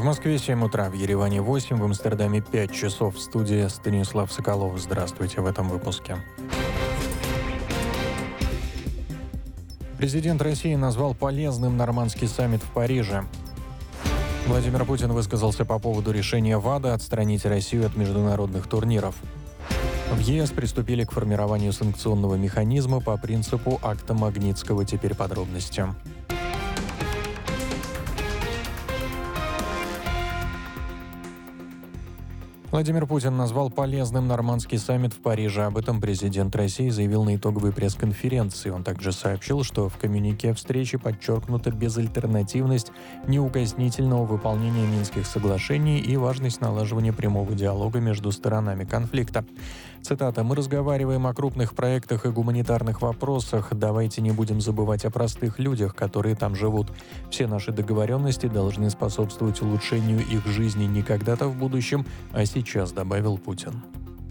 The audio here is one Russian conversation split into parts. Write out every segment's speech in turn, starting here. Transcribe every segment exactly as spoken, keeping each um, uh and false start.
В Москве семь утра, в Ереване восемь, в Амстердаме пять часов. В студии Станислав Соколов. Здравствуйте в этом выпуске. Президент России назвал полезным нормандский саммит в Париже. Владимир Путин высказался по поводу решения ВАДА отстранить Россию от международных турниров. В ЕС приступили к формированию санкционного механизма по принципу акта Магнитского. Теперь подробности. Владимир Путин назвал полезным нормандский саммит в Париже. Об этом президент России заявил на итоговой пресс-конференции. Он также сообщил, что в коммюнике встречи подчеркнута безальтернативность неукоснительного выполнения Минских соглашений и важность налаживания прямого диалога между сторонами конфликта. Цитата: «Мы разговариваем о крупных проектах и гуманитарных вопросах. Давайте не будем забывать о простых людях, которые там живут. Все наши договоренности должны способствовать улучшению их жизни не когда-то в будущем, а сейчас», — добавил Путин.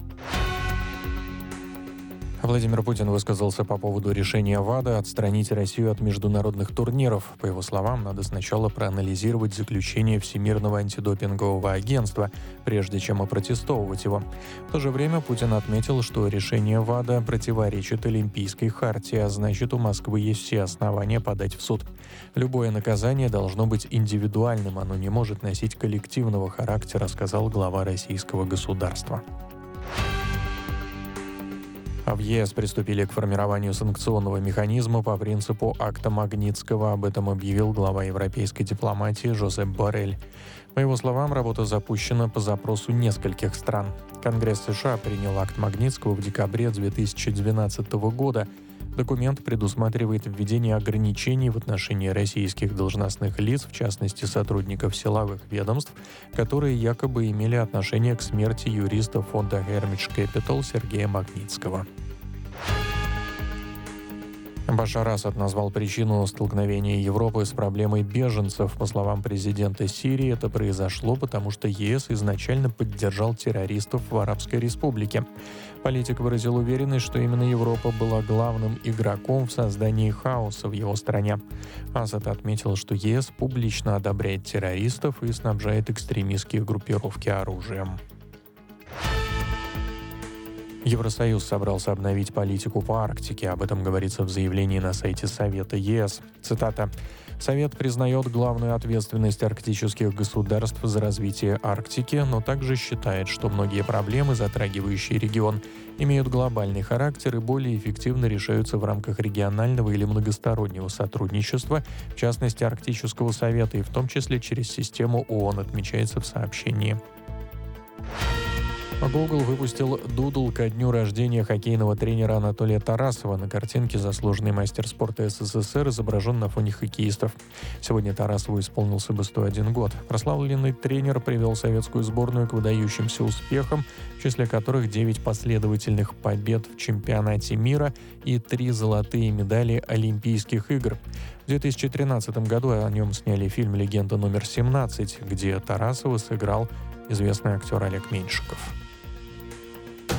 Владимир Путин высказался по поводу решения ВАДА отстранить Россию от международных турниров. По его словам, надо сначала проанализировать заключение Всемирного антидопингового агентства, прежде чем опротестовывать его. В то же время Путин отметил, что решение ВАДА противоречит Олимпийской хартии, а значит, у Москвы есть все основания подать в суд. Любое наказание должно быть индивидуальным, оно не может носить коллективного характера, сказал глава российского государства. В ЕС приступили к формированию санкционного механизма по принципу акта Магнитского. Об этом объявил глава европейской дипломатии Жозеп Боррель. По его словам, работа запущена по запросу нескольких стран. Конгресс США принял акт Магнитского в декабре две тысячи двенадцатого года. Документ предусматривает введение ограничений в отношении российских должностных лиц, в частности сотрудников силовых ведомств, которые якобы имели отношение к смерти юриста фонда Hermitage Capital Сергея Магнитского. Башар Асад назвал причину столкновения Европы с проблемой беженцев. По словам президента Сирии, это произошло, потому что ЕС изначально поддержал террористов в Арабской Республике. Политик выразил уверенность, что именно Европа была главным игроком в создании хаоса в его стране. Асад отметил, что ЕС публично одобряет террористов и снабжает экстремистские группировки оружием. Евросоюз собрался обновить политику по Арктике. Об этом говорится в заявлении на сайте Совета ЕС. Цитата: «Совет признает главную ответственность арктических государств за развитие Арктики, но также считает, что многие проблемы, затрагивающие регион, имеют глобальный характер и более эффективно решаются в рамках регионального или многостороннего сотрудничества, в частности Арктического совета, и в том числе через систему ООН», отмечается в сообщении. Google выпустил дудл ко дню рождения хоккейного тренера Анатолия Тарасова. На картинке заслуженный мастер спорта СССР изображен на фоне хоккеистов. Сегодня Тарасову исполнился бы сто один год. Прославленный тренер привел советскую сборную к выдающимся успехам, в числе которых девять последовательных побед в чемпионате мира и три золотые медали Олимпийских игр. В две тысячи тринадцатом году о нем сняли фильм «Легенда номер семнадцать», где Тарасова сыграл известный актер Олег Меньшиков.